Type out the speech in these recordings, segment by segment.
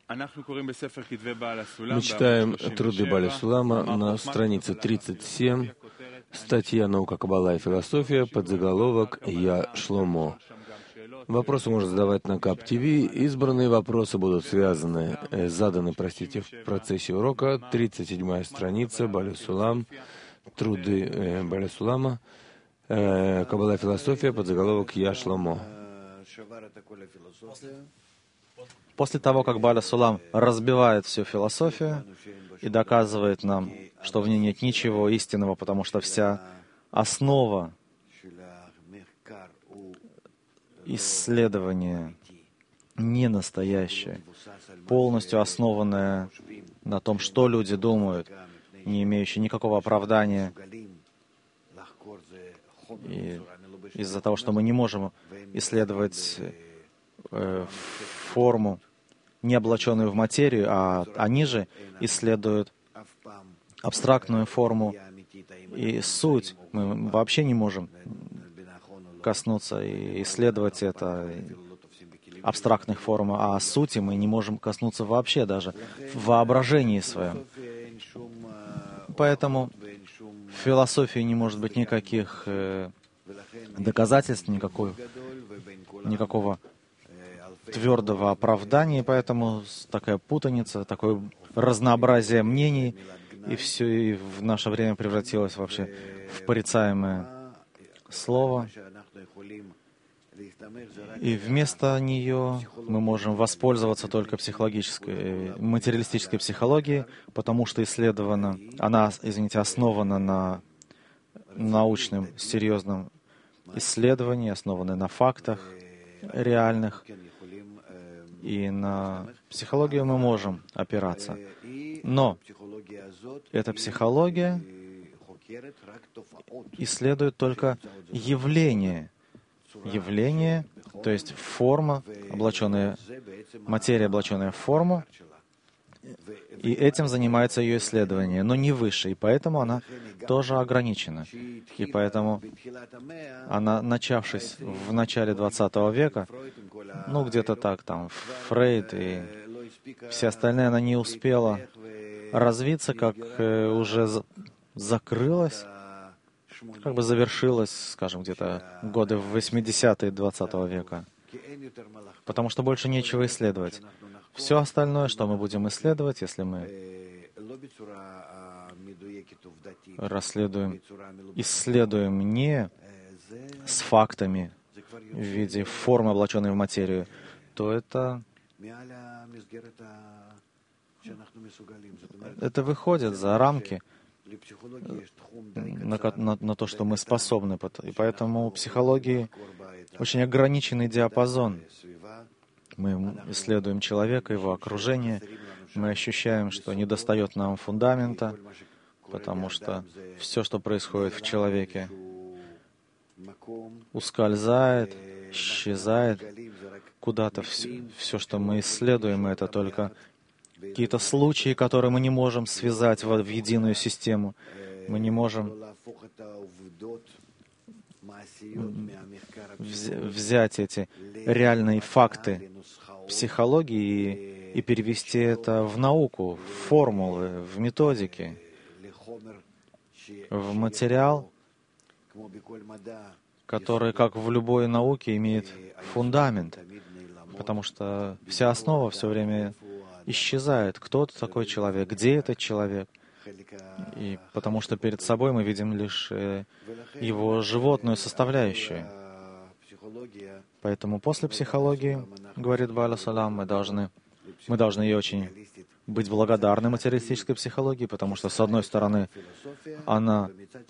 Мы читаем труды Бааля Сулама на странице 37, статья «Наука, Каббала и философия», подзаголовок «Я Шломо». Вопросы можно задавать на КАП ТВ. Избранные вопросы будут заданы в процессе урока. 37-я страница, Бааля Сулам, труды Бааля Сулама, Каббала и философия, подзаголовок «Я Шломо». После того, как Бааля Сулам разбивает всю философию и доказывает нам, что в ней нет ничего истинного, потому что вся основа исследования не настоящая, полностью основанная на том, что люди думают, не имеющая никакого оправдания, и из-за того, что мы не можем исследовать форму, не облаченную в материю, а они же исследуют абстрактную форму и суть. Мы вообще не можем коснуться и исследовать это абстрактных форм, а сути мы не можем коснуться вообще даже в воображении своем. Поэтому в философии не может быть никаких доказательств, никакого твердого оправдания, поэтому такая путаница, такое разнообразие мнений, и все и в наше время превратилось вообще в порицаемое слово. И вместо нее мы можем воспользоваться только материалистической психологией, потому что она основана на научном, серьезном исследовании, основанной на фактах реальных, и на психологию мы можем опираться. Но эта психология исследует только явление, то есть форма, материя, облаченная в форму, и этим занимается ее исследование, но не выше, и поэтому она тоже ограничена. И поэтому она, начавшись в начале 20 века, где-то так, там, Фрейд и все остальные, она не успела развиться, как уже закрылась, как бы завершилась, скажем, где-то годы в 80-е 20 века. Потому что больше нечего исследовать. Все остальное, что мы будем исследовать, если мы исследуем не с фактами в виде формы, облаченной в материю, то это выходит за рамки на то, что мы способны. И поэтому у психологии очень ограниченный диапазон. Мы исследуем человека, его окружение, мы ощущаем, что недостает нам фундамента, потому что все, что происходит в человеке, ускользает, исчезает куда-то. Все, что мы исследуем, это только какие-то случаи, которые мы не можем связать в единую систему. Мы не можем взять эти реальные факты психологии и перевести это в науку, в формулы, в методики, в материал, который, как в любой науке, имеет фундамент, потому что вся основа все время исчезает. Кто это такой человек? Где этот человек? И потому что перед собой мы видим лишь его животную составляющую. Поэтому после психологии, говорит Бааля Сулам, мы должны ей очень быть благодарны материалистической психологии, потому что, с одной стороны, она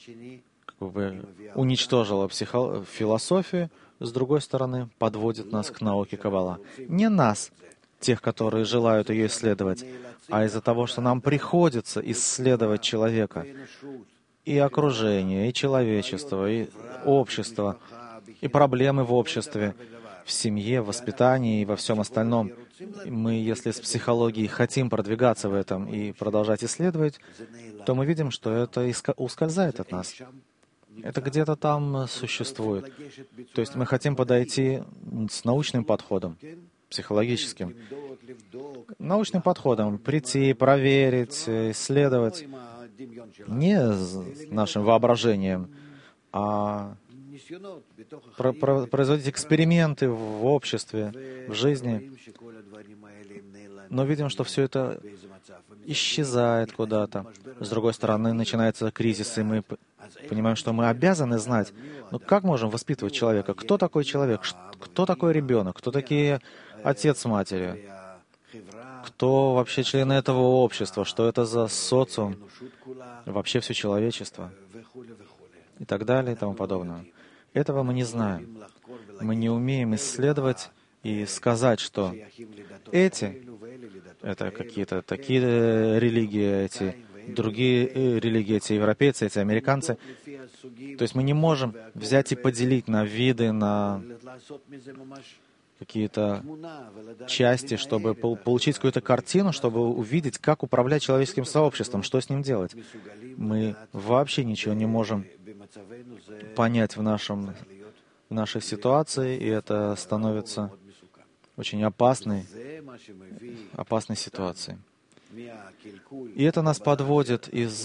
уничтожила философию, с другой стороны, подводит нас к науке Каббала. Не нас, тех, которые желают ее исследовать, а из-за того, что нам приходится исследовать человека, и окружение, и человечество, и общество, и проблемы в обществе, в семье, в воспитании и во всем остальном. Мы, если с психологией хотим продвигаться в этом и продолжать исследовать, то мы видим, что это ускользает от нас. Это где-то там существует. То есть мы хотим подойти с научным подходом. психологическим, научным подходом, прийти, проверить, исследовать, не нашим воображением, а производить эксперименты в обществе, в жизни. Но видим, что все это исчезает куда-то. С другой стороны, начинается кризис, и мы понимаем, что мы обязаны знать, ну как можем воспитывать человека? Кто такой человек? Кто такой ребенок? Кто такие отец с матерью? Кто вообще члены этого общества? Что это за социум? Вообще все человечество? И так далее, и тому подобное. Этого мы не знаем. Мы не умеем исследовать и сказать, что это какие-то такие религии, эти другие религии, эти европейцы, эти американцы. То есть мы не можем взять и поделить на виды, на какие-то части, чтобы получить какую-то картину, чтобы увидеть, как управлять человеческим сообществом, что с ним делать. Мы вообще ничего не можем понять в нашей ситуации, и это становится очень опасной ситуацией. И это нас подводит из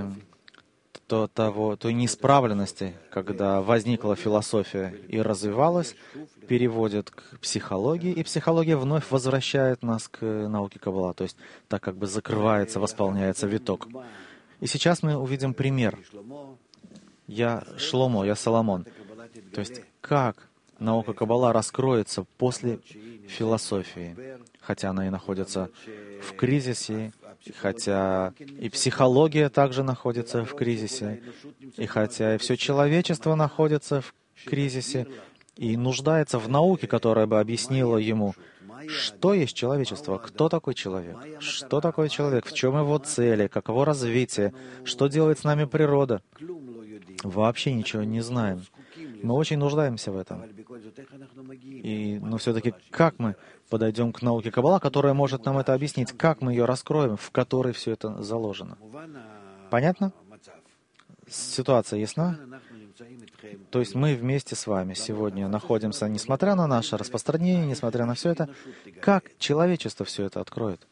той неисправленности, когда возникла философия и развивалась, переводит к психологии, и психология вновь возвращает нас к науке Каббала, то есть так как бы закрывается, восполняется виток. И сейчас мы увидим пример. Я Шломо, я Соломон. То есть как наука Каббала раскроется после философии, хотя она и находится в кризисе, хотя и психология также находится в кризисе, и хотя и все человечество находится в кризисе и нуждается в науке, которая бы объяснила ему, что есть человечество, кто такой человек, что такое человек, в чем его цели, каково развитие, что делает с нами природа. Вообще ничего не знаем. Мы очень нуждаемся в этом. Но все-таки как мы подойдем к науке Каббала, которая может нам это объяснить, как мы ее раскроем, в которой все это заложено? Понятно? Ситуация ясна? То есть мы вместе с вами сегодня находимся, несмотря на наше распространение, несмотря на все это, как человечество все это откроет?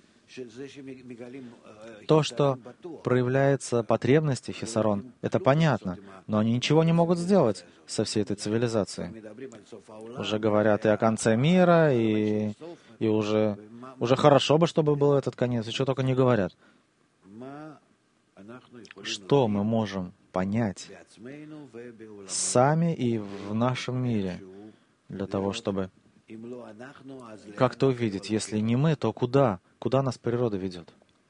То, что проявляется потребности хисарон, это понятно, но они ничего не могут сделать со всей этой цивилизацией. Уже говорят и о конце мира, и уже хорошо бы, чтобы был этот конец, и что только не говорят. Что мы можем понять сами и в нашем мире для того, чтобы как-то увидеть, если не мы, то куда? Куда нас природа ведет?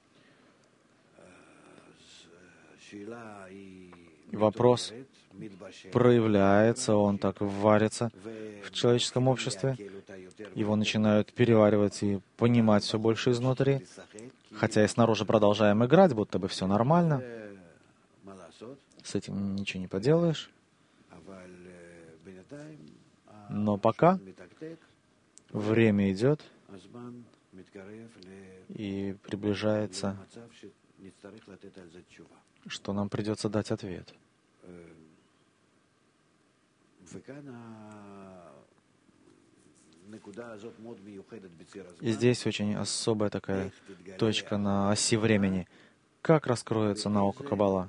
Вопрос проявляется, он так варится в человеческом обществе. Его начинают переваривать и понимать все больше изнутри. Хотя и снаружи продолжаем играть, будто бы все нормально. С этим ничего не поделаешь. Но пока время идет и приближается, что нам придется дать ответ. И здесь очень особая такая точка на оси времени. Как раскроется наука Каббала?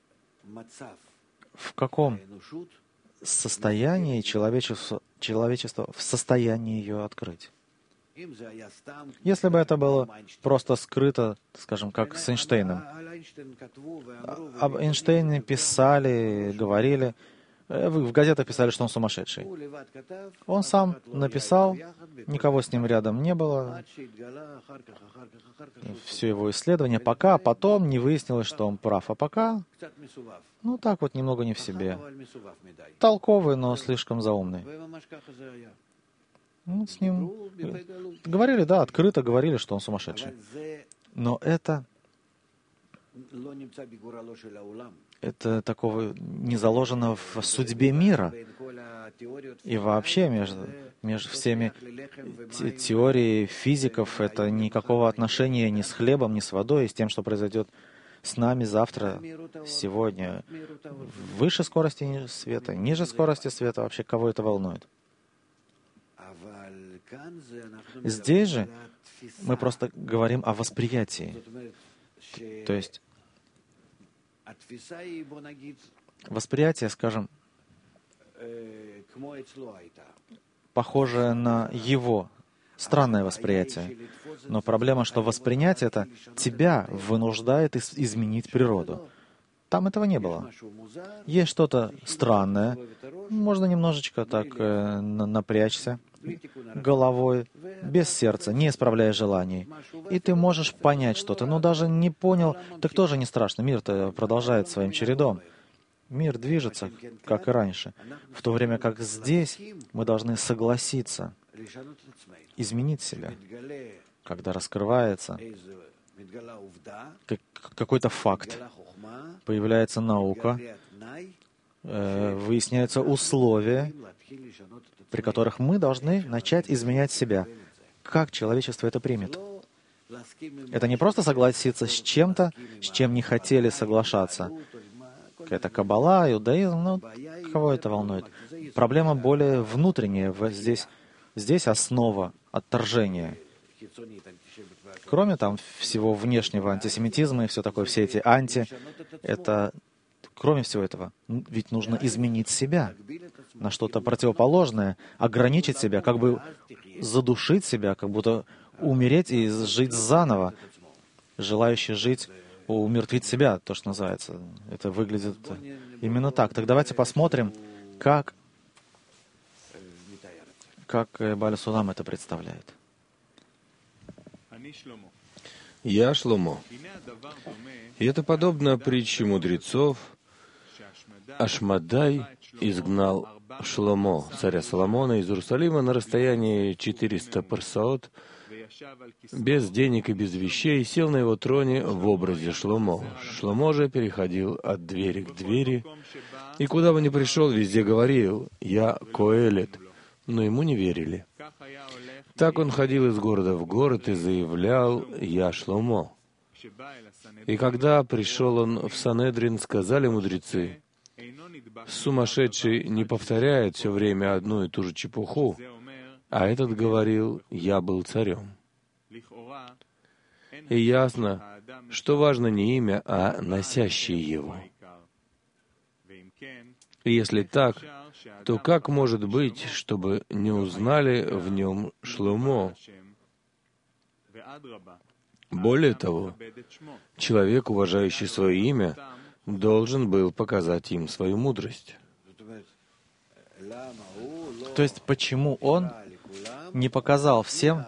В каком состоянии человечество в состоянии ее открыть? Если бы это было просто скрыто, скажем, как с Эйнштейном. Об Эйнштейне писали, говорили, в газетах писали, что он сумасшедший. Он сам написал, никого с ним рядом не было. Все его исследования, пока потом не выяснилось, что он прав. А пока, так вот немного не в себе. Толковый, но слишком заумный. С ним говорили, да, открыто говорили, что он сумасшедший. Но это такого не заложено в судьбе мира. И вообще между всеми теорией физиков это никакого отношения ни с хлебом, ни с водой, и с тем, что произойдет с нами завтра, сегодня. Выше скорости света, ниже скорости света, вообще кого это волнует? Здесь же мы просто говорим о восприятии. То есть восприятие, скажем, похожее на его, странное восприятие. Но проблема, что воспринять это тебя вынуждает изменить природу. Там этого не было. Есть что-то странное, можно немножечко так напрячься головой, без сердца, не исправляя желаний. И ты можешь понять что-то, но даже не понял, так тоже не страшно. Мир-то продолжает своим чередом. Мир движется, как и раньше. В то время как здесь мы должны согласиться, изменить себя, когда раскрывается какой-то факт, появляется наука, выясняются условия, при которых мы должны начать изменять себя. Как человечество это примет? Это не просто согласиться с чем-то, с чем не хотели соглашаться. Какая-то каббала, иудаизм, кого это волнует? Проблема более внутренняя. Здесь основа отторжения. Кроме там всего внешнего антисемитизма и все такое, все эти кроме всего этого, ведь нужно изменить себя на что-то противоположное, ограничить себя, как бы задушить себя, как будто умереть и жить заново. Желающий жить, умертвить себя, то, что называется. Это выглядит именно так. Так давайте посмотрим, как Бааль Сулам это представляет. Я Шломо. И это подобно притче мудрецов. Ашмадай изгнал Шломо, царя Соломона, из Иерусалима на расстоянии 400 парсаот, без денег и без вещей, сел на его троне в образе Шломо. Шломо же переходил от двери к двери, и куда бы ни пришел, везде говорил: «Я Коэлет», но ему не верили. Так он ходил из города в город и заявлял: «Я Шломо». И когда пришел он в Санедрин, сказали мудрецы: «Сумасшедший не повторяет все время одну и ту же чепуху», а этот говорил: «Я был царем». И ясно, что важно не имя, а носящий его. И если так, то как может быть, чтобы не узнали в нем Шломо? Более того, человек, уважающий свое имя, должен был показать им свою мудрость. То есть, почему он не показал всем,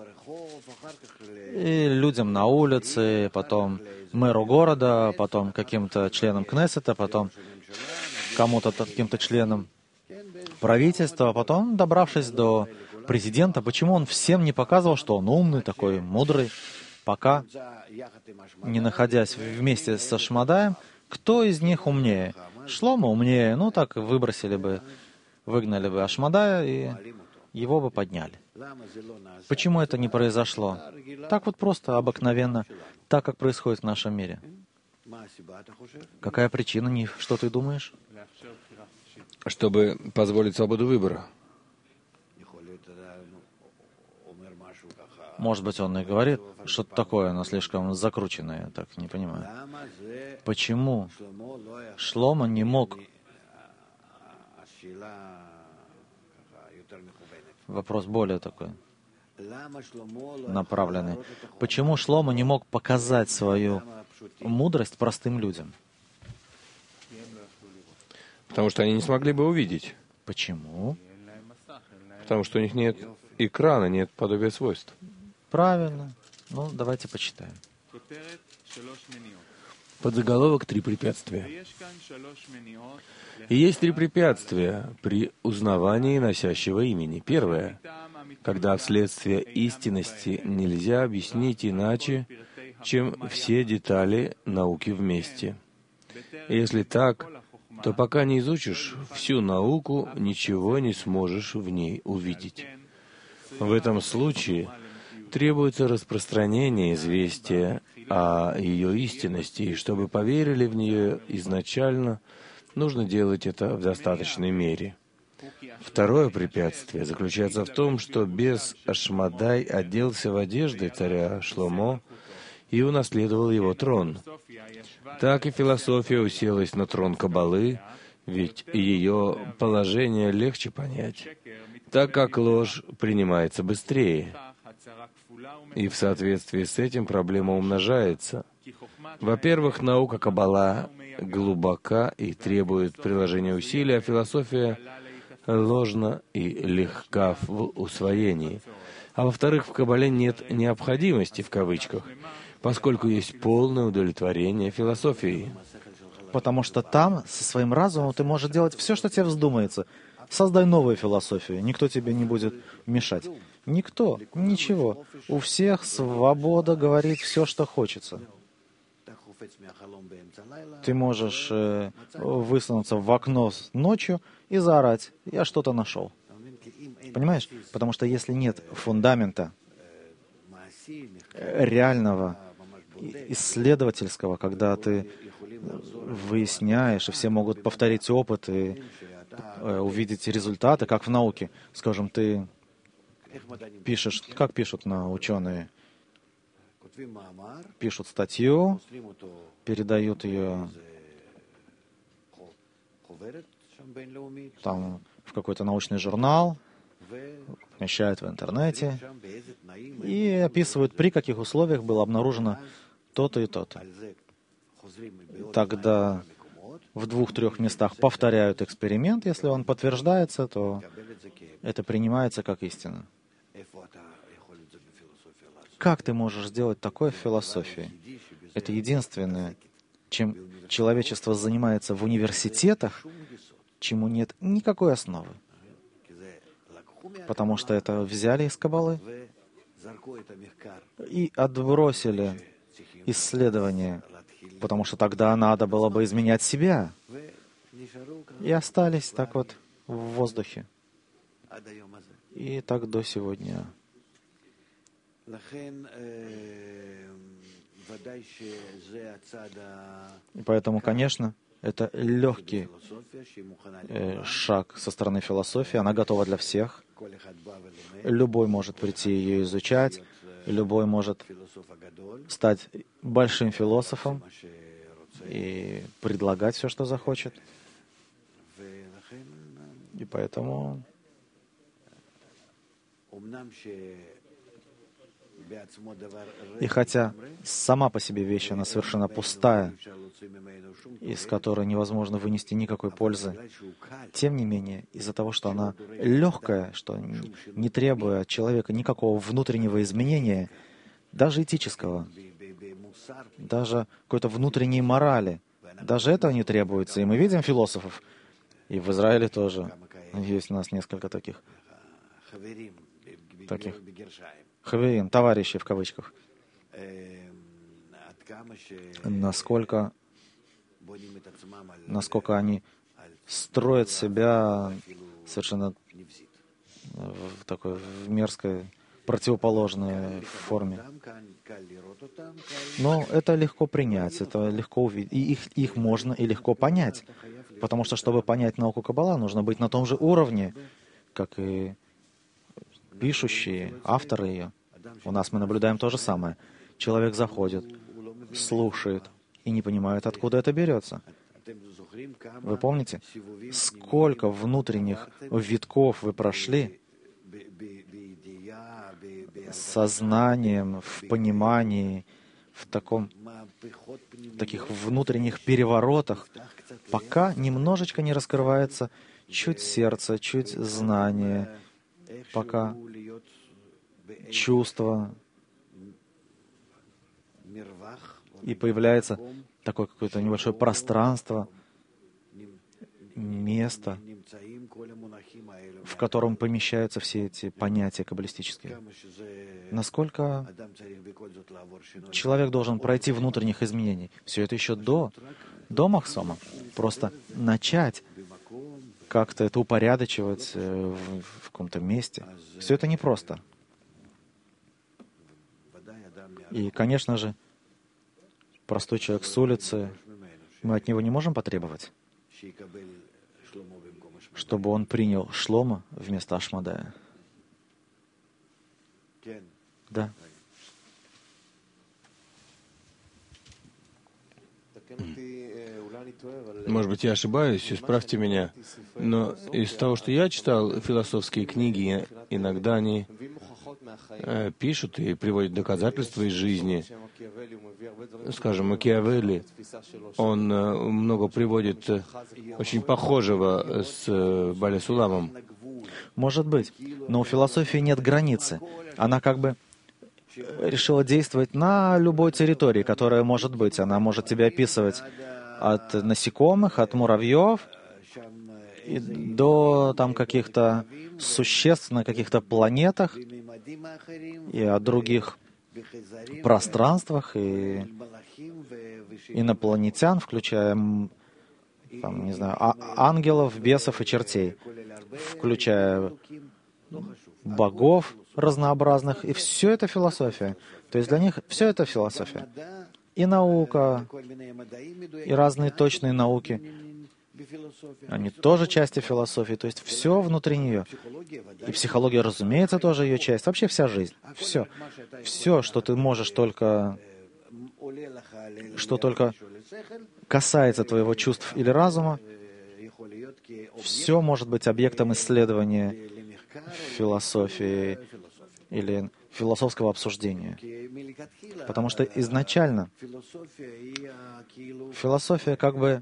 и людям на улице, потом мэру города, потом каким-то членам Кнессета, потом кому-то, каким-то членам правительства, потом, добравшись до президента, почему он всем не показывал, что он умный, такой мудрый, пока, не находясь вместе с Ашмадаем, кто из них умнее? Шломо умнее, ну так выгнали бы Ашмадая, и его бы подняли. Почему это не произошло? Так вот просто, обыкновенно, так, как происходит в нашем мире. Какая причина, что ты думаешь? Чтобы позволить свободу выбора. Может быть, он и говорит что-то такое, но слишком закрученное, я так не понимаю. Почему Шломо не мог... Вопрос более такой направленный. Почему Шломо не мог показать свою мудрость простым людям? Потому что они не смогли бы увидеть. Почему? Потому что у них нет экрана, нет подобия свойств. Правильно. Ну, давайте почитаем. Подзаголовок «Три препятствия». И есть три препятствия при узнавании носящего имени. Первое. Когда вследствие истинности нельзя объяснить иначе, чем все детали науки вместе. И если так, то пока не изучишь всю науку, ничего не сможешь в ней увидеть. В этом случае требуется распространение известия о ее истинности, и чтобы поверили в нее изначально, нужно делать это в достаточной мере. Второе препятствие заключается в том, что бес Ашмадай оделся в одежды царя Шломо и унаследовал его трон. Так и философия уселась на трон Каббалы, ведь ее положение легче понять, так как ложь принимается быстрее. И в соответствии с этим проблема умножается. Во-первых, наука Каббала глубока и требует приложения усилий, а философия ложна и легка в усвоении. А во-вторых, в Каббале нет «необходимости» в кавычках, поскольку есть полное удовлетворение философией. Потому что там, со своим разумом, ты можешь делать все, что тебе вздумается. Создай новую философию, никто тебе не будет мешать. Никто, ничего. У всех свобода говорить все, что хочется. Ты можешь высунуться в окно ночью и заорать: «Я что-то нашел». Понимаешь? Потому что если нет фундамента реального, исследовательского, когда ты выясняешь, и все могут повторить опыт и увидеть результаты, как в науке. Скажем, ты пишешь, как пишут ученые, пишут статью, передают ее там в какой-то научный журнал, помещают в интернете и описывают, при каких условиях было обнаружено то-то и то-то. Тогда в 2-3 местах повторяют эксперимент. Если он подтверждается, то это принимается как истина. Как ты можешь сделать такое в философии? Это единственное, чем человечество занимается в университетах, чему нет никакой основы. Потому что это взяли из Каббалы и отбросили исследования, потому что тогда надо было бы изменять себя. И остались так вот в воздухе. И так до сегодня. И поэтому, конечно, это легкий шаг со стороны философии. Она готова для всех. Любой может прийти ее изучать. Любой может стать большим философом и предлагать все, что захочет. И поэтому... И хотя сама по себе вещь, она совершенно пустая, из которой невозможно вынести никакой пользы, тем не менее, из-за того, что она легкая, что не требуя от человека никакого внутреннего изменения, даже этического, даже какой-то внутренней морали, даже этого не требуется. И мы видим философов, и в Израиле тоже есть у нас несколько таких хаверим, товарищей в кавычках. Насколько они строят себя совершенно в такой мерзкой, противоположной форме. Но это легко принять, это легко увидеть. И их можно и легко понять. Потому что, чтобы понять науку Каббала, нужно быть на том же уровне, как и пишущие, авторы ее. У нас мы наблюдаем то же самое. Человек заходит, слушает и не понимает, откуда это берется. Вы помните, сколько внутренних витков вы прошли сознанием, в понимании, в таких внутренних переворотах, пока немножечко не раскрывается чуть сердце, чуть знание, пока чувство, и появляется такое какое-то небольшое пространство, место, в котором помещаются все эти понятия каббалистические. Насколько человек должен пройти внутренних изменений? Все это еще до Махсома. Просто начать как-то это упорядочивать в каком-то месте. Все это непросто. И, конечно же, простой человек с улицы, мы от него не можем потребовать, чтобы он принял Шломо вместо Ашмадая? Да. Может быть, я ошибаюсь, исправьте меня, но из того, что я читал, философские книги, иногда они пишут и приводят доказательства из жизни. Скажем, Макиавелли, он много приводит очень похожего с Баля Суламом. Может быть, но у философии нет границы. Она как бы решила действовать на любой территории, которая может быть. Она может тебя описывать от насекомых, от муравьев и до там каких-то существ на каких-то планетах и о других пространствах и инопланетян, включая, там, не знаю, ангелов, бесов и чертей, включая богов разнообразных. И все это философия. То есть для них все это философия. И наука, и разные точные науки, они тоже части философии. То есть все внутри нее. И психология, разумеется, тоже ее часть. Вообще вся жизнь. Все. Все, что ты можешь только... Что только касается твоего чувств или разума, все может быть объектом исследования философии или философского обсуждения. Потому что изначально философия как бы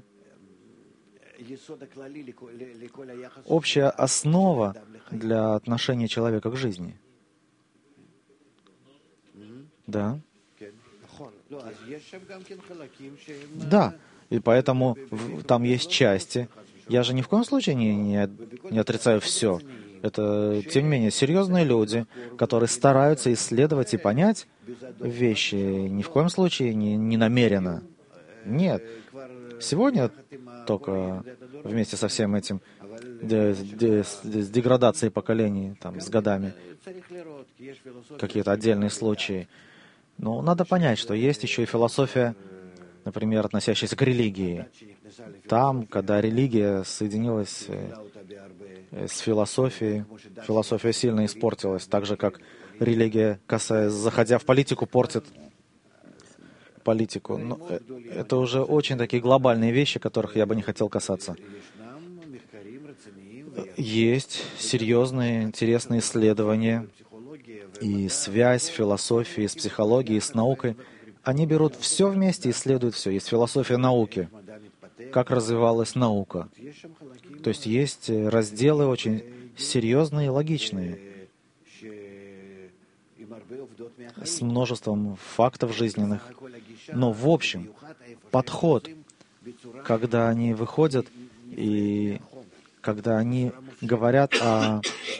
общая основа для отношения человека к жизни. Да. Да, и поэтому там есть части. Я же ни в коем случае не отрицаю все. Это, тем не менее, серьезные люди, которые стараются исследовать и понять вещи, ни в коем случае не намеренно. Нет. Сегодня только вместе со всем этим, с деградацией поколений, там, с годами, какие-то отдельные случаи. Но надо понять, что есть еще и философия, например, относящаяся к религии. Там, когда религия соединилась с философией, философия сильно испортилась, так же, как религия, заходя в политику, портит политику. Но это уже очень такие глобальные вещи, которых я бы не хотел касаться. Есть серьезные, интересные исследования, и связь философии с психологией, с наукой. Они берут все вместе, исследуют все. Есть философия науки, как развивалась наука. То есть есть разделы очень серьезные и логичные, с множеством фактов жизненных. Но в общем, подход, когда они выходят и когда они говорят о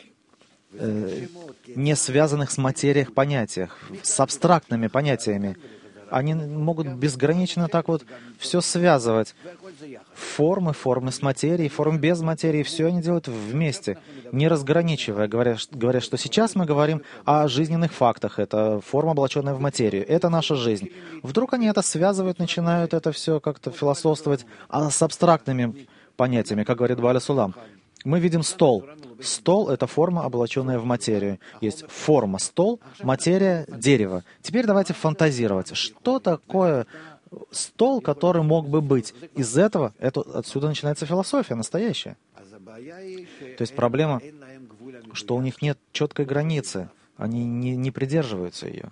не связанных с материей понятиях, с абстрактными понятиями, они могут безгранично так вот все связывать. Формы с материей, формы без материи, все они делают вместе, не разграничивая, говоря, что сейчас мы говорим о жизненных фактах, это форма, облаченная в материю, это наша жизнь. Вдруг они это связывают, начинают это все как-то философствовать с абстрактными понятиями, как говорит Баля Сулам. Мы видим стол. Стол — это форма, облаченная в материю. Есть форма — стол, материя — дерево. Теперь давайте фантазировать. Что такое стол, который мог бы быть? Из этого, отсюда начинается философия настоящая. То есть проблема, что у них нет четкой границы. Они не придерживаются ее.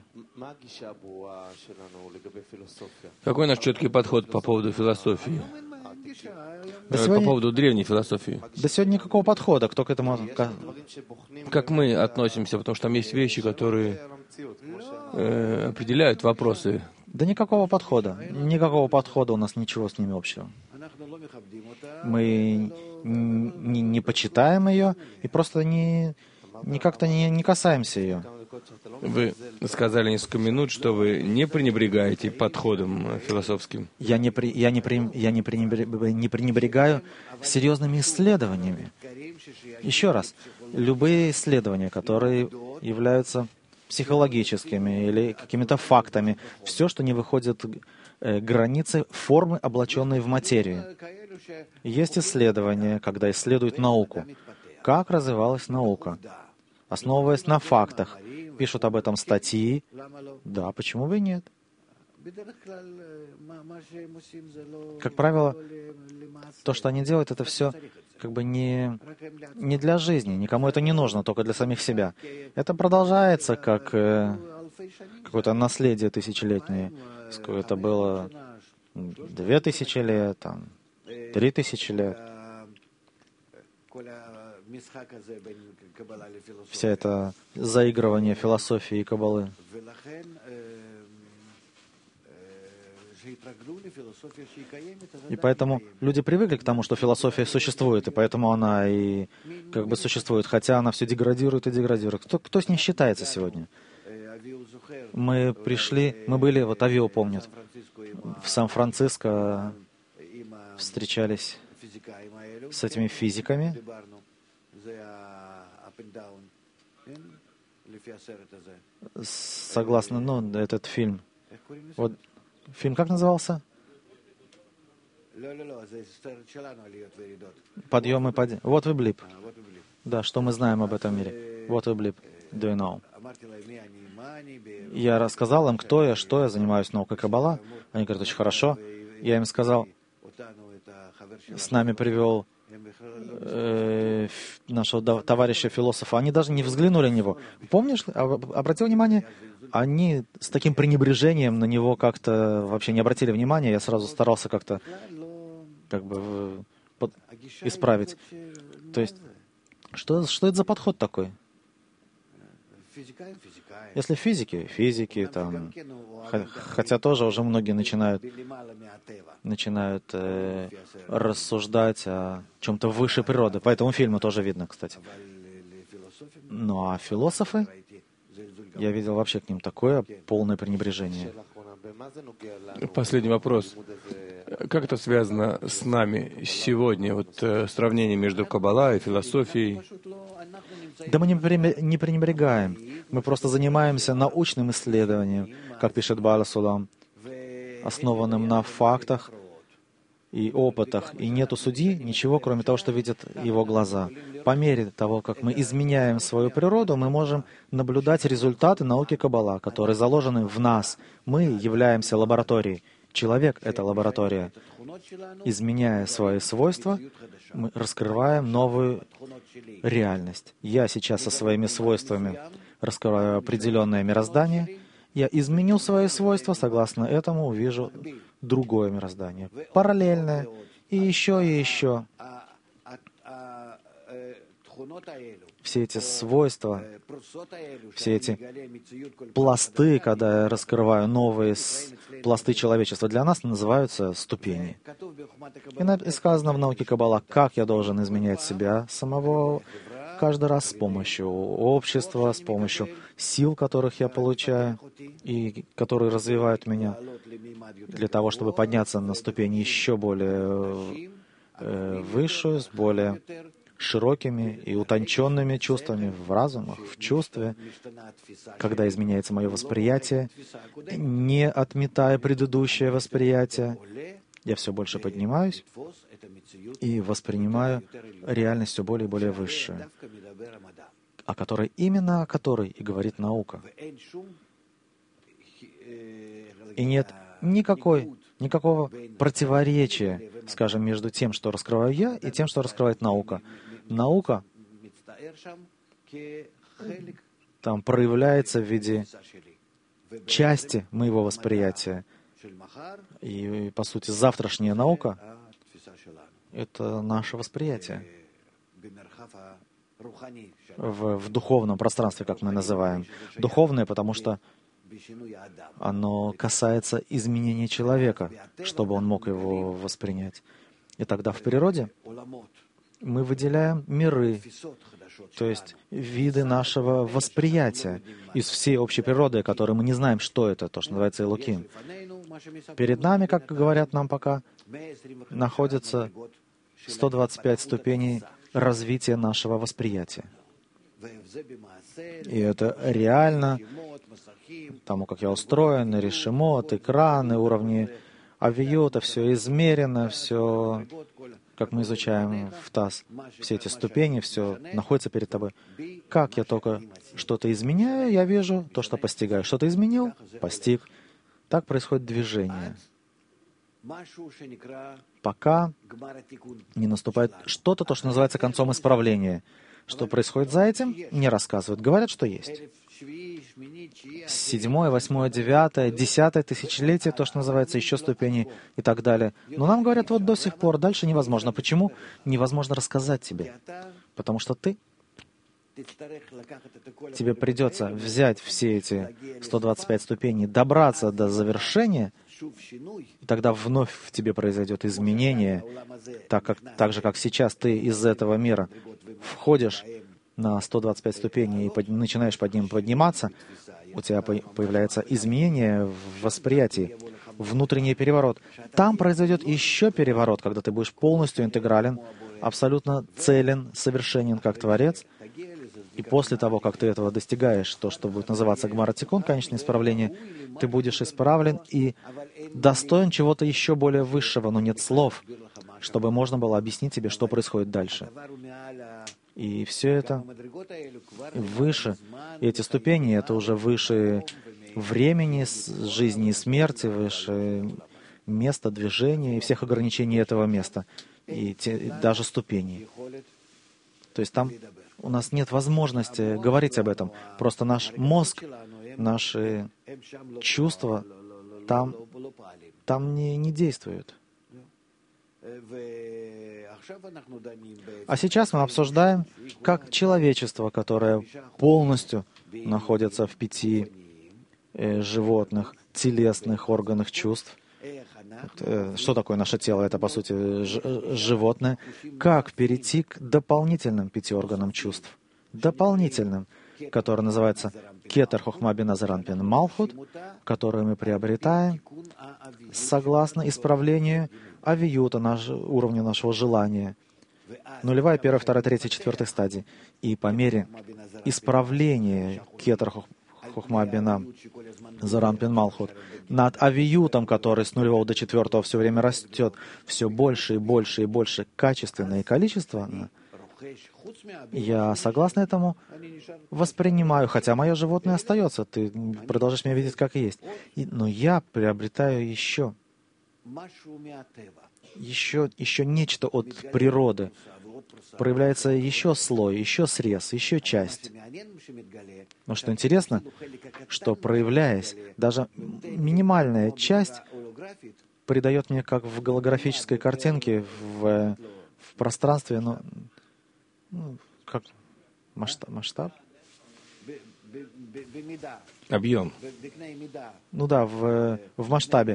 Какой наш четкий подход по поводу философии? По поводу древней философии. Да сегодня никакого подхода. Кто к этому... Как мы относимся? Потому что там есть вещи, которые определяют вопросы. Да никакого подхода. Никакого подхода у нас ничего с ними общего. Мы не почитаем ее и просто как-то не касаемся ее. Вы сказали несколько минут, что вы не пренебрегаете подходом философским. Я не пренебрегаю серьезными исследованиями. Еще раз, любые исследования, которые являются психологическими или какими-то фактами, все, что не выходит границы формы, облаченной в материю. Есть исследования, когда исследуют науку. Как развивалась наука? Основываясь на фактах. Пишут об этом статьи. Да, почему бы и нет? Как правило, то, что они делают, это все как бы не для жизни, никому это не нужно, только для самих себя. Это продолжается как какое-то наследие тысячелетнее. Это было 2000 лет, 3000 лет. Все это заигрывание философии и каббалы. И поэтому люди привыкли к тому, что философия существует, и поэтому она и как бы существует, хотя она все деградирует и деградирует. Кто с ней считается сегодня? Мы были, вот Авио помнит, в Сан-Франциско встречались с этими физиками. Согласно, этот фильм. Вот фильм как назывался? Подъем и падение. What we believe. Да, что мы знаем об этом мире. What we believe. Do you know? Я рассказал им, кто я, что я, занимаюсь наукой Каббала. Они говорят, очень хорошо. Я им сказал, с нами привел нашего товарища-философа. Они даже не взглянули на него. Помнишь, обратил внимание, они с таким пренебрежением на него как-то вообще не обратили внимания. Я сразу старался как-то исправить. То есть, что это за подход такой? Если физики, хотя тоже уже многие начинают рассуждать о чем-то выше природы. По этому фильму тоже видно, кстати. Ну а философы, я видел вообще к ним такое полное пренебрежение. Последний вопрос. Как это связано с нами сегодня? Сравнение между Каббала и философией. Да мы не пренебрегаем. Мы просто занимаемся научным исследованием, как пишет Бааль Сулам, основанным на фактах и опытах. И нету судьи ничего, кроме того, что видят его глаза. По мере того, как мы изменяем свою природу, мы можем наблюдать результаты науки Каббала, которые заложены в нас. Мы являемся лабораторией. Человек — это лаборатория. Изменяя свои свойства, мы раскрываем новую реальность. Я сейчас со своими свойствами раскрываю определенное мироздание. Я изменю свои свойства, согласно этому увижу другое мироздание, параллельное, и еще, и еще. Все эти свойства, все эти пласты, когда я раскрываю новые пласты человечества, для нас называются ступени. И сказано в науке Каббала, как я должен изменять себя самого каждый раз с помощью общества, с помощью сил, которых я получаю, и которые развивают меня, для того, чтобы подняться на ступень еще более высшую, с более широкими и утонченными чувствами в разумах, в чувстве, когда изменяется мое восприятие, не отметая предыдущее восприятие, я все больше поднимаюсь и воспринимаю реальность все более и более высшую, о которой и говорит наука. И нет никакого противоречия, скажем, между тем, что раскрываю я, и тем, что раскрывает наука. Наука там проявляется в виде части моего восприятия. И, по сути, завтрашняя наука — это наше восприятие в духовном пространстве, как мы называем. Духовное, потому что оно касается изменения человека, чтобы он мог его воспринять. И тогда в природе мы выделяем миры, то есть виды нашего восприятия из всей общей природы, которой мы не знаем, что это, то, что называется Элоким. Перед нами, как говорят нам пока, находится 125 ступеней развития нашего восприятия. И это реально тому, как я устроен, решимот, экраны, уровни авиюта, все измерено, все, как мы изучаем в ТАСС, все эти ступени, все находится перед тобой. Как я только что-то изменяю, я вижу то, что постигаю. Что-то изменил, постиг. Так происходит движение. Пока не наступает что-то, то, что называется концом исправления. Что происходит за этим, не рассказывают. Говорят, что есть. 7, 8, 9, 10 тысячелетие, то, что называется, еще ступени и так далее. Но нам говорят, вот до сих пор, дальше невозможно. Почему? Невозможно рассказать тебе. Потому что тебе придется взять все эти 125 ступеней, добраться до завершения, и тогда вновь в тебе произойдет изменение, так же, как сейчас ты из этого мира входишь на 125 ступеней и начинаешь под ним подниматься, у тебя появляется изменение в восприятии, внутренний переворот. Там произойдет еще переворот, когда ты будешь полностью интегрален, абсолютно целен, совершенен как Творец. И после того, как ты этого достигаешь, то, что будет называться Гмара-Тикун, конечное исправление, ты будешь исправлен и достоин чего-то еще более высшего, но нет слов, чтобы можно было объяснить тебе, что происходит дальше. И все это выше. И эти ступени — это уже выше времени, жизни и смерти, выше места движения и всех ограничений этого места, и даже ступеней. То есть там у нас нет возможности говорить об этом. Просто наш мозг, наши чувства там не действуют. А сейчас мы обсуждаем, как человечество, которое полностью находится в 5 животных, телесных органах чувств. Что такое наше тело? Это, по сути, животное. Как перейти к дополнительным 5 органам чувств? Дополнительным, который называется Кетер Хохма Бина Заран Пин Малхут, который мы приобретаем согласно исправлению авиюта, уровня нашего желания. 0, 1, 2, 3, 4 стадии. И по мере исправления Кетер Хохма Бина Заран Пин Малхут над авиютом, который с 0 до 4 все время растет, все больше и больше и больше качественно и количественно, я, согласно этому, воспринимаю, хотя мое животное остается, ты продолжаешь меня видеть как есть. Но я приобретаю еще нечто от природы. Проявляется еще слой, еще срез, еще часть. Но что интересно, что проявляясь, даже минимальная часть придает мне, как в голографической картинке, в пространстве, как масштаб? Объем. В масштабе,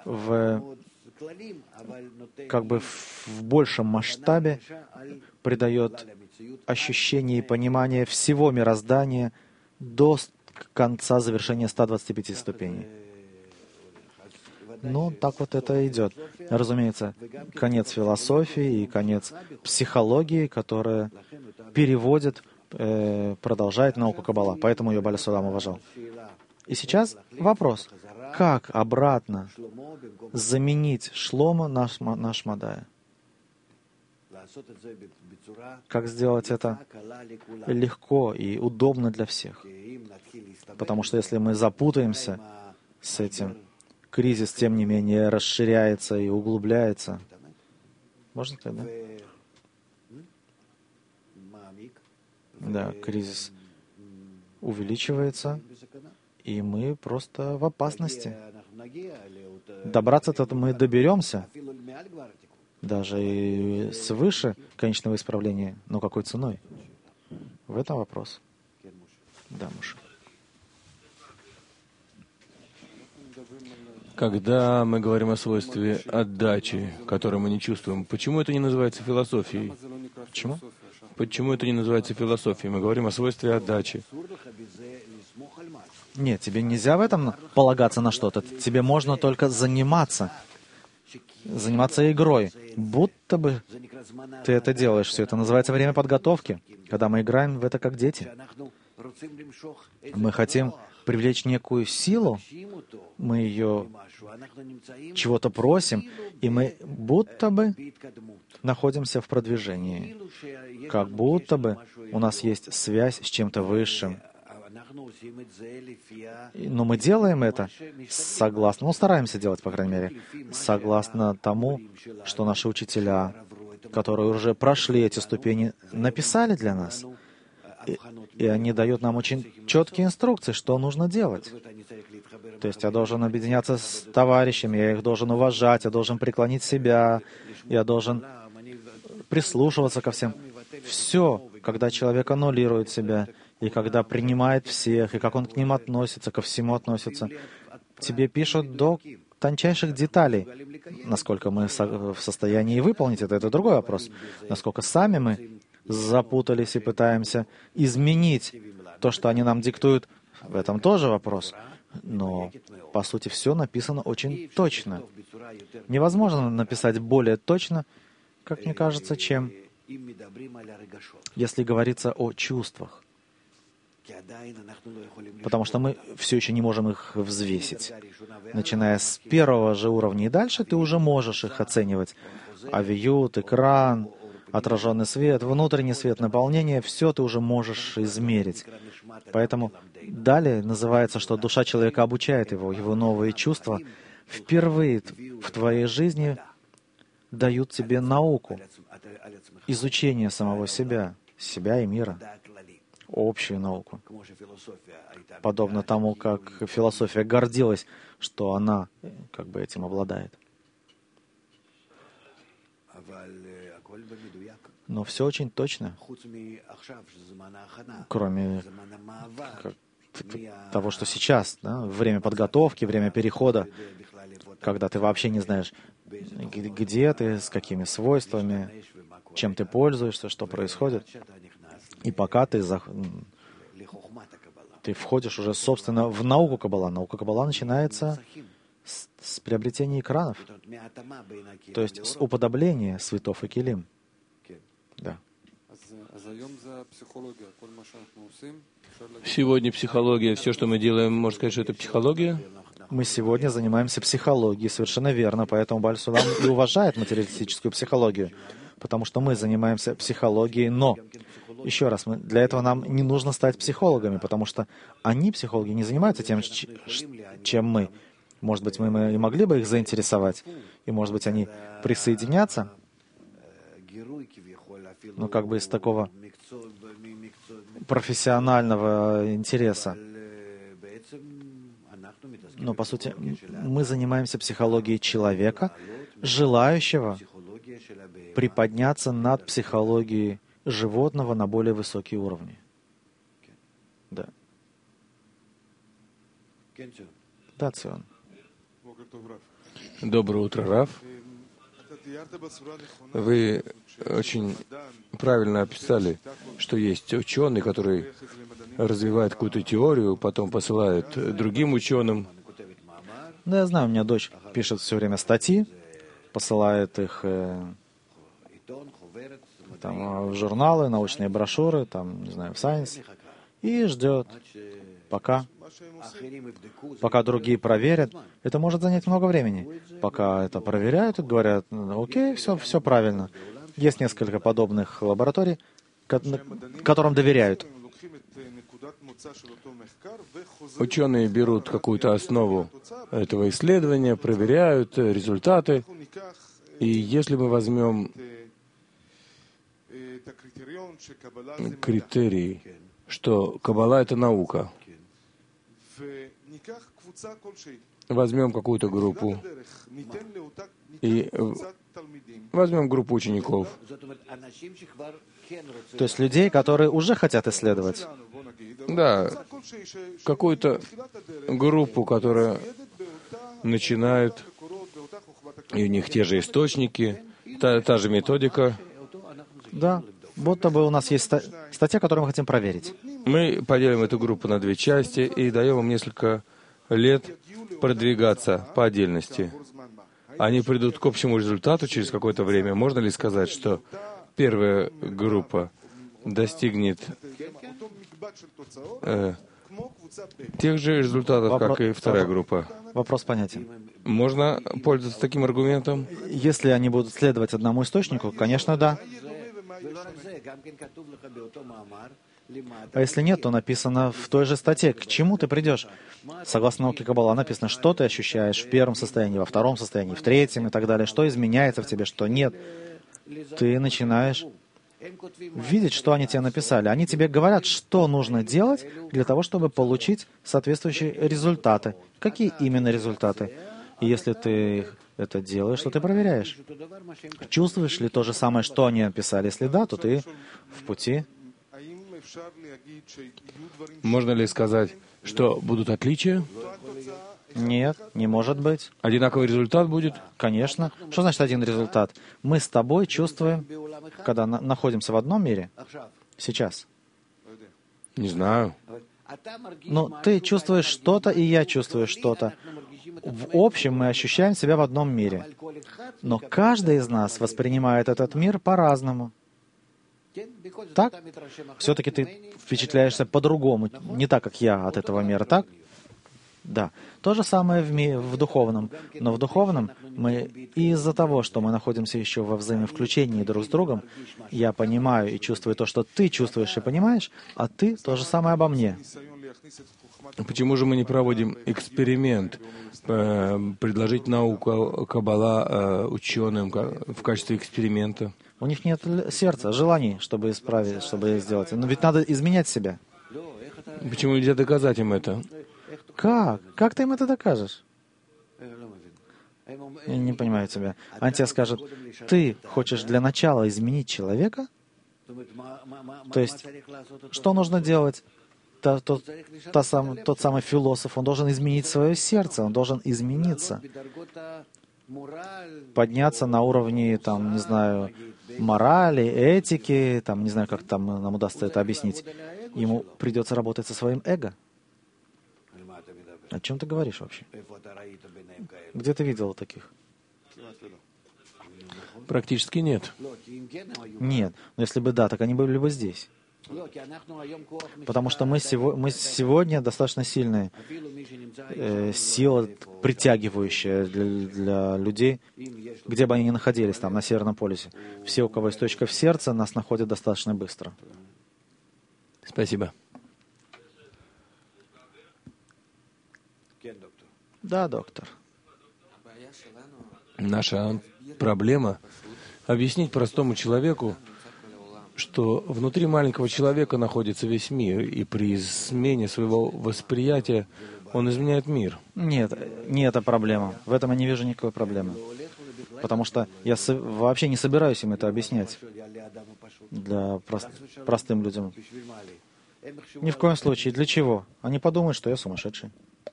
как бы в большем масштабе придает ощущение и понимание всего мироздания до конца завершения 125 ступеней. Так вот это идет. Разумеется, конец философии и конец психологии, которая переводит, продолжает науку Каббала. Поэтому ее Бааль Сулам уважал. И сейчас вопрос. Как обратно заменить Шломо на Шмадая? Как сделать это легко и удобно для всех? Потому что если мы запутаемся с этим, кризис, тем не менее, расширяется и углубляется. Можно так, да? Да, кризис увеличивается, и мы просто в опасности. Добраться-то мы доберемся, даже и свыше конечного исправления, но какой ценой? В этом вопрос. Да, Муша. Когда мы говорим о свойстве отдачи, которое мы не чувствуем, почему это не называется философией? Почему? Почему это не называется философией? Мы говорим о свойстве отдачи. Нет, тебе нельзя в этом полагаться на что-то. Тебе можно только заниматься игрой. Будто бы ты это делаешь. Все это называется время подготовки, когда мы играем в это как дети. Мы хотим привлечь некую силу, мы ее чего-то просим, и мы будто бы находимся в продвижении, как будто бы у нас есть связь с чем-то высшим. Но мы делаем это согласно, стараемся делать, по крайней мере, согласно тому, что наши учителя, которые уже прошли эти ступени, написали для нас. И они дают нам очень четкие инструкции, что нужно делать. То есть я должен объединяться с товарищами, я их должен уважать, я должен преклонить себя, я должен прислушиваться ко всем. Все, когда человек аннулирует себя, и когда принимает всех, и как он к ним относится, ко всему относится, тебе пишут до тончайших деталей. Насколько мы в состоянии выполнить это другой вопрос. Насколько сами мы запутались и пытаемся изменить то, что они нам диктуют, в этом тоже вопрос. Но, по сути, все написано очень точно. Невозможно написать более точно, как мне кажется, чем если говорится о чувствах. Потому что мы все еще не можем их взвесить. Начиная с первого же уровня и дальше, ты уже можешь их оценивать. Авиют, экран, отраженный свет, внутренний свет, наполнение, все ты уже можешь измерить. Поэтому далее называется, что душа человека обучает его новые чувства. Впервые в твоей жизни дают тебе науку, изучение самого себя и мира, общую науку. Подобно тому, как философия гордилась, что она как бы этим обладает. Но все очень точно, кроме того, что сейчас, время подготовки, время перехода, когда ты вообще не знаешь, где ты, с какими свойствами, чем ты пользуешься, что происходит. И пока ты входишь уже, собственно, в науку Каббала. Наука Каббала начинается с приобретения экранов, то есть с уподобления светов и килим. Да. Сегодня психология, все, что мы делаем, можно сказать, что это психология? Мы сегодня занимаемся психологией, совершенно верно, поэтому Бааль Сулам и уважает материалистическую психологию, потому что мы занимаемся психологией, но, еще раз, для этого нам не нужно стать психологами, потому что они, психологи, не занимаются тем, чем мы. Может быть, мы и могли бы их заинтересовать, и, может быть, они присоединятся, но как бы из такого профессионального интереса. Но, по сути, мы занимаемся психологией человека, желающего приподняться над психологией животного на более высокие уровни. Да. Да, Цион. Доброе утро, Рав. Вы очень правильно описали, что есть ученый, который развивает какую-то теорию, потом посылает другим ученым. Да, я знаю, у меня дочь пишет все время статьи, посылает их в журналы, научные брошюры, не знаю, в Science, и ждет, пока другие проверят. Это может занять много времени. Пока это проверяют и говорят, окей, все правильно. Есть несколько подобных лабораторий, которым доверяют. Ученые берут какую-то основу этого исследования, проверяют результаты. И если мы возьмем критерий, что Каббала — это наука, возьмем какую-то группу и возьмем группу учеников. То есть людей, которые уже хотят исследовать. Да, какую-то группу, которая начинает, и у них те же источники, та же методика. Да, будто бы у нас есть статья, которую мы хотим проверить. Мы поделим эту группу на две части и даем им несколько лет продвигаться по отдельности. Они придут к общему результату через какое-то время. Можно ли сказать, что первая группа достигнет тех же результатов, как и вторая группа? Вопрос понятен. Можно пользоваться таким аргументом? Если они будут следовать одному источнику, конечно, да. А если нет, то написано в той же статье, к чему ты придешь. Согласно науке Каббала написано, что ты ощущаешь в первом состоянии, во втором состоянии, в третьем и так далее, что изменяется в тебе, что нет. Ты начинаешь видеть, что они тебе написали. Они тебе говорят, что нужно делать для того, чтобы получить соответствующие результаты. Какие именно результаты? И если ты это делаешь, то ты проверяешь. Чувствуешь ли то же самое, что они написали? Если да, то ты в пути. Можно ли сказать, что будут отличия? Нет, не может быть. Одинаковый результат будет? Конечно. Что значит один результат? Мы с тобой чувствуем, когда находимся в одном мире, сейчас. Не знаю. Но ты чувствуешь что-то, и я чувствую что-то. В общем, мы ощущаем себя в одном мире. Но каждый из нас воспринимает этот мир по-разному. Так? Все-таки ты впечатляешься по-другому, не так, как я от этого мира, так? Да. То же самое в духовном. Но в духовном мы из-за того, что мы находимся еще во взаимовключении друг с другом, я понимаю и чувствую то, что ты чувствуешь и понимаешь, а ты то же самое обо мне. Почему же мы не проводим эксперимент, предложить науку Каббала ученым в качестве эксперимента? У них нет сердца, желаний, чтобы исправить, чтобы сделать. Но ведь надо изменять себя. Почему нельзя доказать им это? Как? Как ты им это докажешь? Я не понимаю тебя. Они тебе скажут, ты хочешь для начала изменить человека? То есть, что нужно делать? Тот самый философ, он должен изменить свое сердце, он должен измениться, подняться на уровне, там, не знаю, морали, этики, там, не знаю, как там нам удастся это объяснить. Ему придется работать со своим эго. О чем ты говоришь вообще? Где ты видел таких? Практически нет. Нет. Но если бы да, так они были бы здесь. Потому что мы сегодня достаточно сильная сила, притягивающая для людей, где бы они ни находились, там, на Северном полюсе. Все, у кого есть точка в сердце, нас находят достаточно быстро. Спасибо. Да, доктор. Наша проблема — объяснить простому человеку, что внутри маленького человека находится весь мир, и при смене своего восприятия он изменяет мир. Нет, не это проблема. В этом я не вижу никакой проблемы. Потому что я вообще не собираюсь им это объяснять для простым людям. Ни в коем случае. Для чего? Они подумают, что я сумасшедший.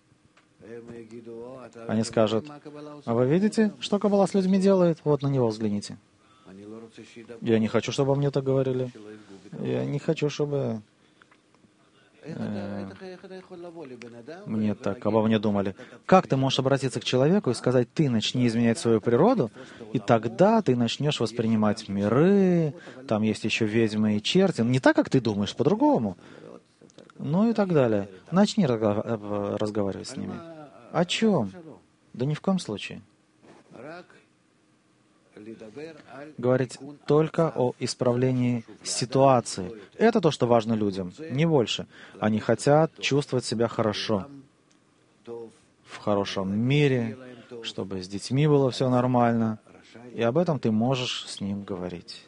Они скажут, а вы видите, что Каббала с людьми делает? Вот на него взгляните. Я не хочу, чтобы мне так говорили. Я не хочу, чтобы мне так обо мне думали. Как ты можешь обратиться к человеку и сказать, ты начни изменять свою природу, и тогда ты начнешь воспринимать миры, там есть еще ведьмы и черти. Не так, как ты думаешь, по-другому. Ну и так далее. Начни разговаривать с ними. О чем? Да ни в коем случае. Говорить только о исправлении ситуации. Это то, что важно людям, не больше. Они хотят чувствовать себя хорошо, в хорошем мире, чтобы с детьми было все нормально. И об этом ты можешь с ним говорить.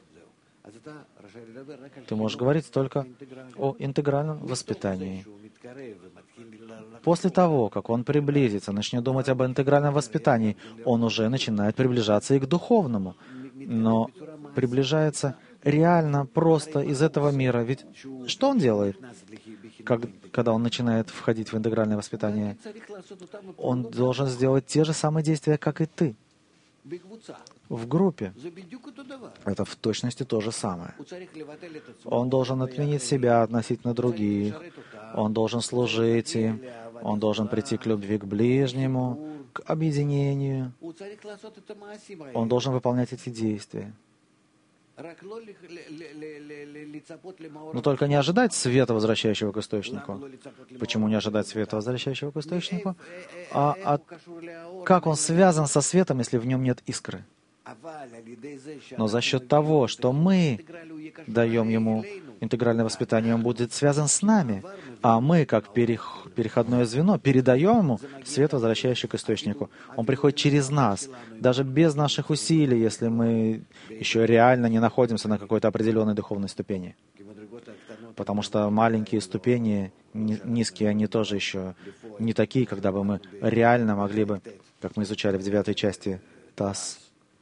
Ты можешь говорить только о интегральном воспитании. После того, как он приблизится, начнет думать об интегральном воспитании, он уже начинает приближаться и к духовному. Но приближается реально просто из этого мира. Ведь что он делает, когда он начинает входить в интегральное воспитание? Он должен сделать те же самые действия, как и ты. В группе. Это в точности то же самое. Он должен отменить себя относительно других. Он должен служить им. Он должен прийти к любви к ближнему, к объединению. Он должен выполнять эти действия. Но только не ожидать света, возвращающего к источнику. Почему не ожидать света, возвращающего к источнику? Как он связан со светом, если в нем нет искры? Но за счет того, что мы даем ему интегральное воспитание, он будет связан с нами, а мы, как переходное звено, передаем ему свет, возвращающий к источнику. Он приходит через нас, даже без наших усилий, если мы еще реально не находимся на какой-то определенной духовной ступени. Потому что маленькие ступени, низкие, они тоже еще не такие, когда бы мы реально могли бы, как мы изучали в 9 части ТАСС,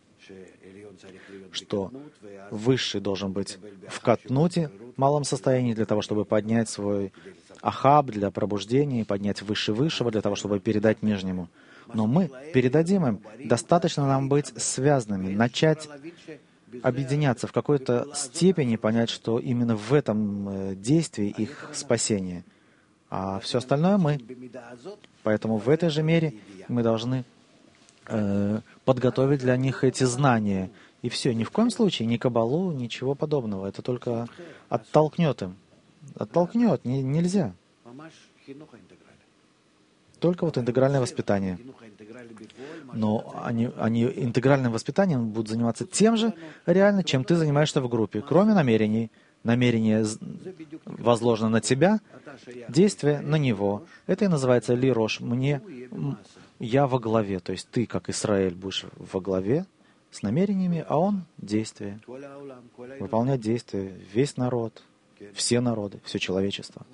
что высший должен быть в катнуте, малом состоянии, для того, чтобы поднять свой ахаб для пробуждения, поднять выше высшего, для того, чтобы передать нижнему. Но мы передадим им. Достаточно нам быть связанными, начать объединяться в какой-то степени, понять, что именно в этом действии их спасение. А все остальное мы. Поэтому в этой же мере мы должны подготовить для них эти знания. И все, ни в коем случае, ни кабалу, ничего подобного. Это только оттолкнет им. Оттолкнет, нельзя. Только вот интегральное воспитание. Но они интегральным воспитанием будут заниматься тем же реально, чем ты занимаешься в группе, кроме намерений. Намерение возложено на тебя, действие на него. Это и называется лирош. Я во главе. То есть ты, как Исраэль, будешь во главе с намерениями, а он — действие. Выполнять действия. Весь народ, все народы, все человечество.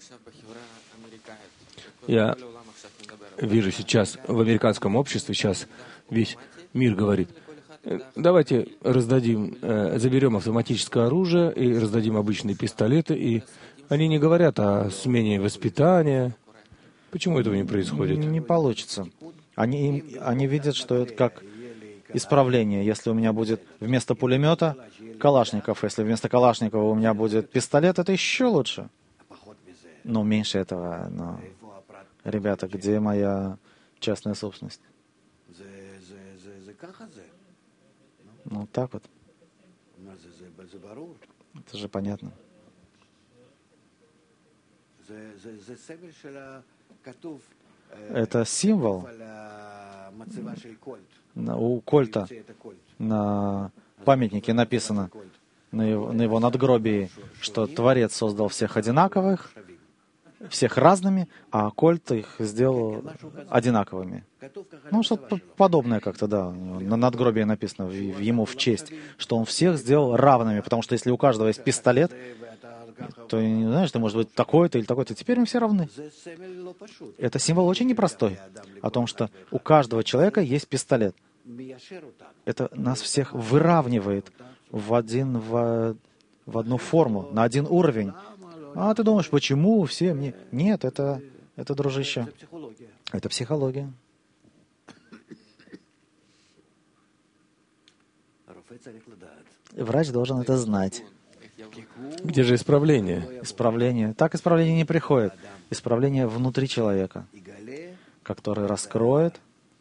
Я вижу сейчас в американском обществе, сейчас весь мир говорит, давайте заберем автоматическое оружие и раздадим обычные пистолеты, и они не говорят о смене воспитания. Почему этого не происходит? Не получится. Они видят, что это как исправление. Если у меня будет вместо пулемета Калашников, если вместо Калашникова у меня будет пистолет, это еще лучше. Но меньше этого. Но... Ребята, где моя частная собственность? Ну, так вот. Это же понятно. Это символ у Кольта. На памятнике написано, на его надгробии, что Творец создал всех одинаковых, всех разными, а Кольт их сделал одинаковыми. Ну, что-то подобное как-то, да. На надгробии написано ему в честь, что он всех сделал равными, потому что если у каждого есть пистолет, то, знаешь, ты может быть такой-то или такой-то. Теперь мы все равны. Это символ очень непростой, о том, что у каждого человека есть пистолет. Это нас всех выравнивает в одну форму, на один уровень. А ты думаешь, почему все мне... Нет, это дружище. Это психология. Врач должен это знать. Где же исправление? Исправление. Так исправление не приходит. Исправление внутри человека, который раскроет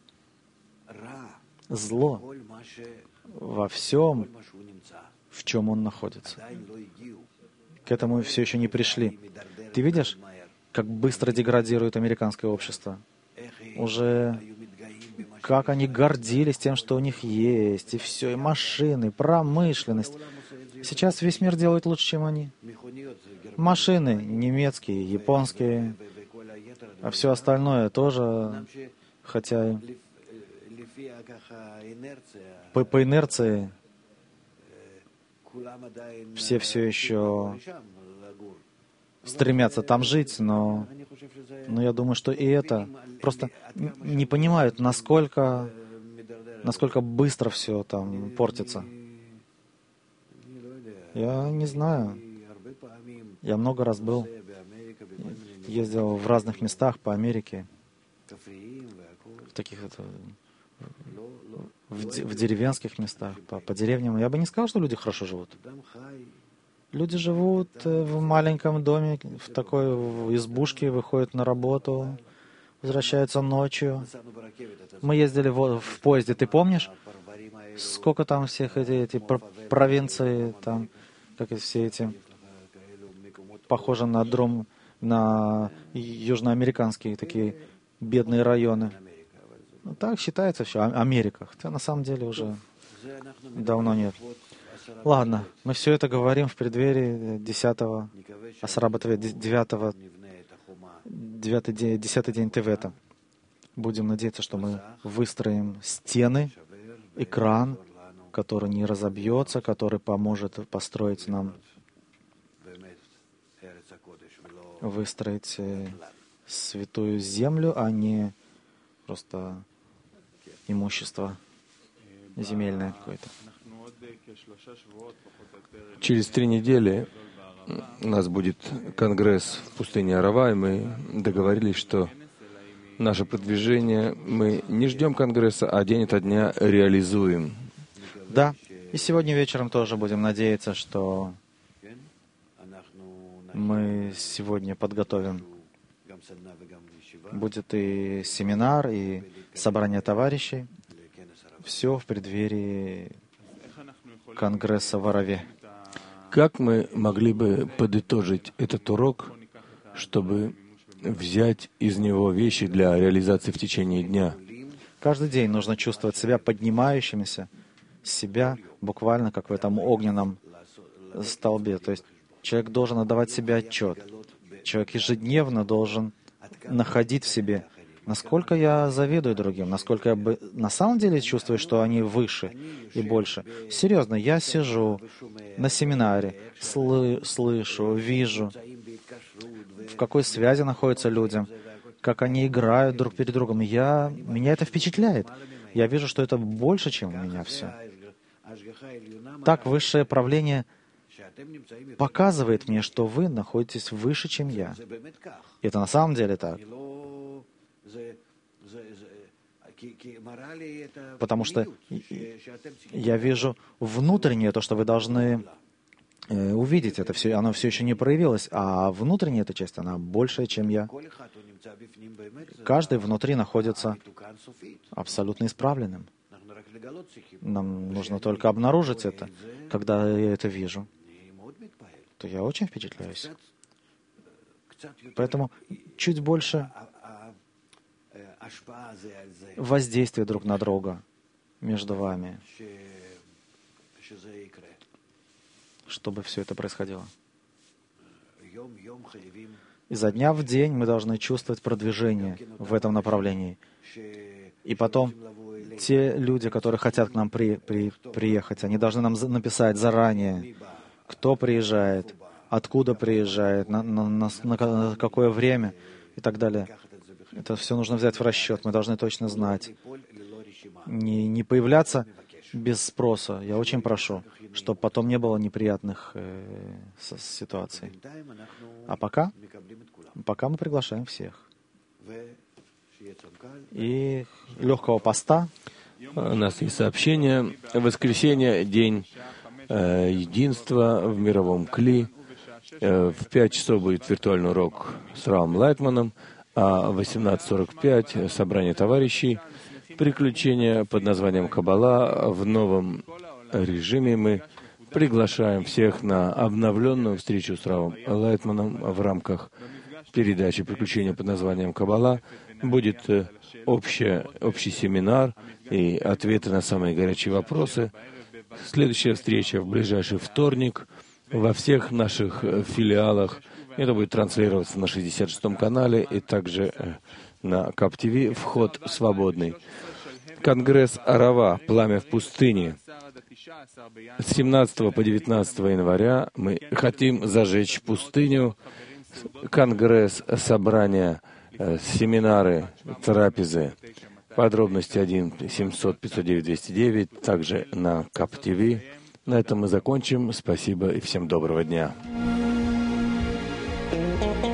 зло во всем, в чем он находится. К этому все еще не пришли. Ты видишь, как быстро деградирует американское общество? Уже как они гордились тем, что у них есть, и все, и машины, промышленность. Сейчас весь мир делает лучше, чем они. Машины немецкие, японские, а все остальное тоже, хотя по инерции все еще стремятся там жить, но я думаю, что и это просто не понимают, насколько быстро все там портится. Я не знаю. Я много раз был, ездил в разных местах по Америке, в таких в деревенских местах, по деревням. Я бы не сказал, что люди хорошо живут. Люди живут в маленьком доме, в такой избушке, выходят на работу, возвращаются ночью. Мы ездили в поезде, ты помнишь? сколько там всех эти провинции, там, как и все эти, похоже на южноамериканские такие бедные районы. Ну, так считается все, Америка. Хотя на самом деле уже давно нет. Ладно, мы все это говорим в преддверии 10-го Асарабатве, 10-й день Тевета. Будем надеяться, что мы выстроим стены, экран, который не разобьется, который поможет построить нам, выстроить святую землю, а не просто имущество земельное какое-то. Через 3 недели у нас будет конгресс в пустыне Арава, и мы договорились, что наше продвижение мы не ждем конгресса, а день ото дня реализуем. Да, и сегодня вечером тоже будем надеяться, что мы сегодня подготовим. Будет и семинар, и собрание товарищей. Все в преддверии конгресса в Араве. Как мы могли бы подытожить этот урок, чтобы взять из него вещи для реализации в течение дня? Каждый день нужно чувствовать себя поднимающимися, себя буквально как в этом огненном столбе. То есть человек должен отдавать себе отчет. Человек ежедневно должен находить в себе, насколько я завидую другим, насколько я на самом деле чувствую, что они выше и больше. Серьезно, я сижу на семинаре, слышу, вижу, в какой связи находятся люди, как они играют друг перед другом. Меня это впечатляет. Я вижу, что это больше, чем у меня все. Так высшее правление показывает мне, что вы находитесь выше, чем я. И это на самом деле так. Потому что я вижу внутреннее, то, что вы должны увидеть. Это все, оно все еще не проявилось, а внутренняя эта часть, она большая, чем я. Каждый внутри находится абсолютно исправленным. Нам нужно только обнаружить это. Когда я это вижу, то я очень впечатляюсь. Поэтому чуть больше воздействия друг на друга между вами, чтобы все это происходило. Изо дня в день мы должны чувствовать продвижение в этом направлении. И потом те люди, которые хотят к нам приехать, они должны нам написать заранее, кто приезжает, откуда приезжает, на какое время и так далее. Это все нужно взять в расчет. Мы должны точно знать. Не появляться без спроса. Я очень прошу, чтобы потом не было неприятных ситуаций. А пока мы приглашаем всех. И легкого поста. У нас есть сообщение. Воскресенье, день единства в мировом Кли. В 5 часов будет виртуальный урок с Равом Лайтманом, а в 18:45 собрание товарищей. Приключения под названием Каббала в новом режиме. Мы приглашаем всех на обновленную встречу с Равом Лайтманом в рамках передачи «Приключения под названием Каббала». Будет общий семинар и ответы на самые горячие вопросы. Следующая встреча в ближайший вторник во всех наших филиалах. Это будет транслироваться на 66-м канале и также на КАП-ТВ. Вход свободный. Конгресс Арава «Пламя в пустыне». С 17 по 19 января мы хотим зажечь пустыню. Конгресс, собрания, семинары, трапезы. Подробности 1-700-509-209, также на КАП-ТВ. На этом мы закончим. Спасибо и всем доброго дня.